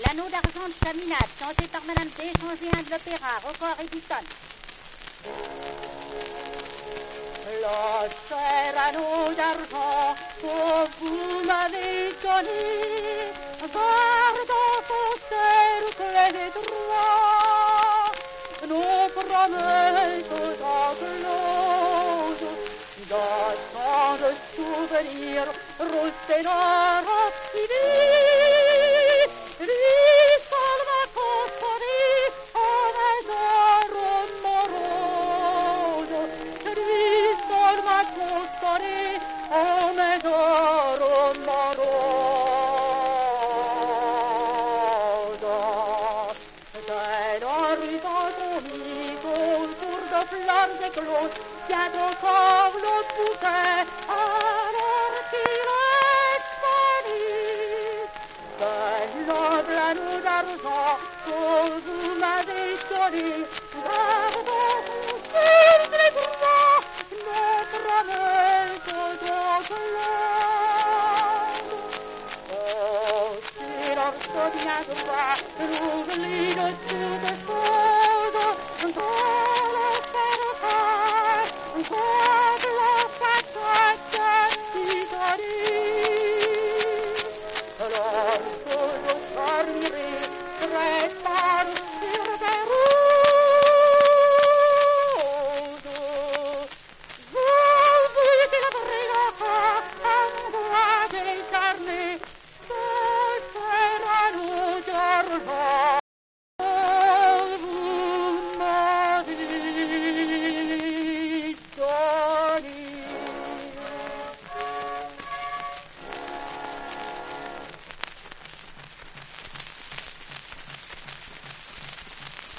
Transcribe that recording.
L'anneau d'argent de Chaminade, chanté par Madame D, changéen de l'opéra, Record et Dutton. Le cher anneau d'argent que vous m'avez donné, garde dans son cercle étroit nos promesses encloses de tant de souvenirs restés dans l'Isole m'a consolé en mes heures moroses. L'Isole m'a consolé en mes heures moroses. C'est l'horizon amico autour de fleurs écloses tient encore le bouquet alors qu'il est fini. C'est noble anneau d'argent que vous m'avez donné, gardons sur les droits nos promesses d'encolère. Oh, si lorsque viendra l'oubli de toutes choses,